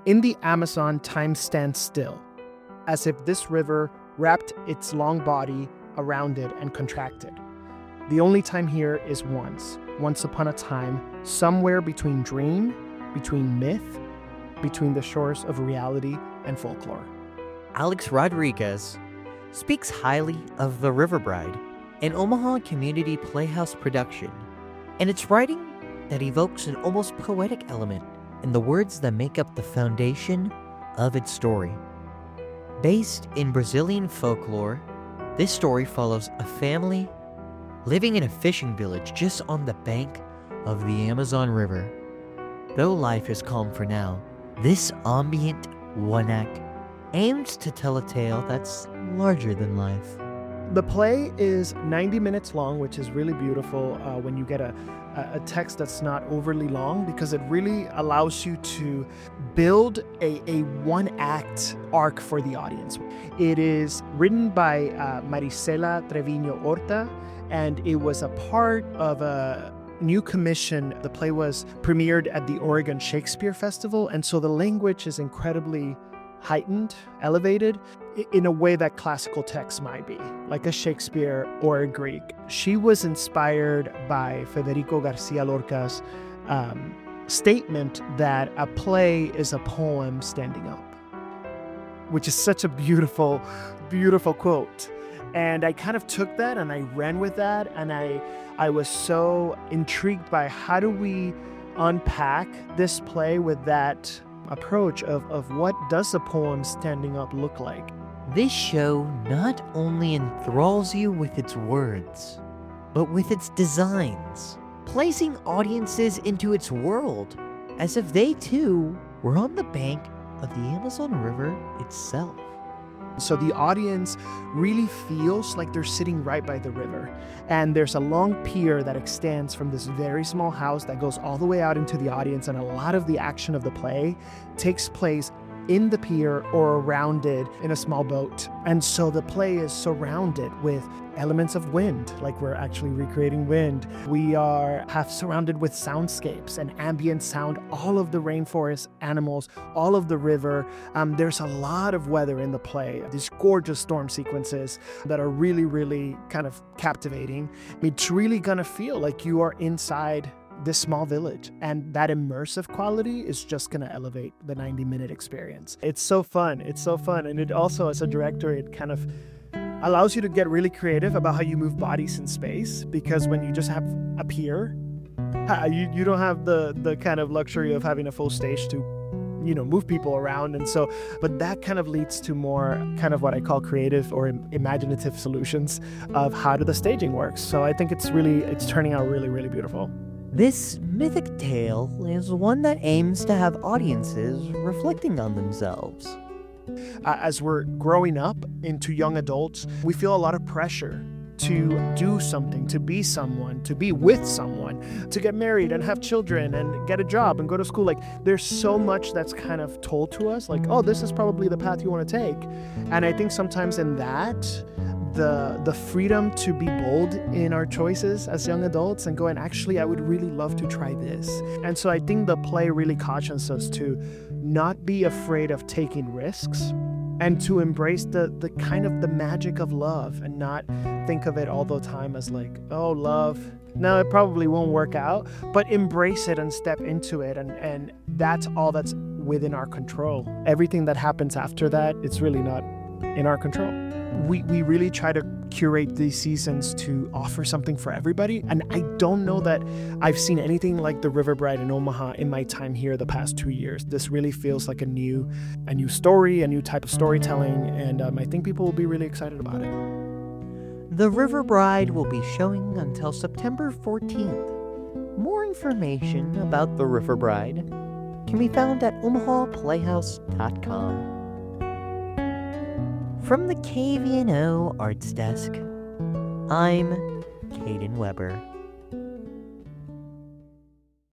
In the Amazon, time stands still, as if this river wrapped its long body around it and contracted. The only time here is once upon a time, somewhere between dream, between myth, between the shores of reality and folklore. Alex Rodriguez speaks highly of The River Bride, an Omaha Community Playhouse production, and its writing that evokes an almost poetic element in the words that make up the foundation of its story. Based in Brazilian folklore, this story follows a family living in a fishing village just on the bank of the Amazon River. Though life is calm for now, this ambient one-act aims to tell a tale that's larger than life. The play is 90 minutes long, which is really beautiful when you get a text that's not overly long, because it really allows you to build a one-act arc for the audience. It is written by Marisela Treviño Horta, and it was a part of a new commission. The play was premiered at the Oregon Shakespeare Festival, and so the language is incredibly heightened, elevated, in a way that classical texts might be, like a Shakespeare or a Greek. She was inspired by Federico Garcia Lorca's statement that a play is a poem standing up, which is such a beautiful, beautiful quote. And I kind of took that and I ran with that, and I was so intrigued by how do we unpack this play with that approach of what does a poem standing up look like. This show not only enthralls you with its words, but with its designs, placing audiences into its world as if they too were on the bank of the Amazon River itself. So the audience really feels like they're sitting right by the river. And there's a long pier that extends from this very small house that goes all the way out into the audience. And a lot of the action of the play takes place in the pier or around it in a small boat. And so the play is surrounded with elements of wind, like we're actually recreating wind. We are half surrounded with soundscapes and ambient sound, all of the rainforest animals, all of the river. There's a lot of weather in the play, these gorgeous storm sequences that are really, really kind of captivating. It's really gonna feel like you are inside this small village, and that immersive quality is just gonna elevate the 90-minute experience. It's so fun. And it also, as a director, it kind of allows you to get really creative about how you move bodies in space, because when you just have a pier, you don't have the kind of luxury of having a full stage to move people around. And so, but that kind of leads to more kind of what I call creative or imaginative solutions of how the staging works. So I think it's turning out really, really beautiful. This mythic tale is one that aims to have audiences reflecting on themselves. As we're growing up into young adults, we feel a lot of pressure to do something, to be someone, to be with someone, to get married and have children and get a job and go to school. Like, there's so much that's kind of told to us, like, oh, this is probably the path you want to take. And I think sometimes in that, the freedom to be bold in our choices as young adults and going, actually, I would really love to try this. And so I think the play really cautions us to not be afraid of taking risks and to embrace the kind of the magic of love and not think of it all the time as like, oh, love, no, it probably won't work out, but embrace it and step into it. And that's all that's within our control. Everything that happens after that, it's really not in our control. We really try to curate these seasons to offer something for everybody. And I don't know that I've seen anything like The River Bride in Omaha in my time here the past 2 years. This really feels like a new story, a new type of storytelling. And I think people will be really excited about it. The River Bride will be showing until September 14th. More information about The River Bride can be found at omahaplayhouse.com. From the KVNO Arts Desk, I'm Caden Weber.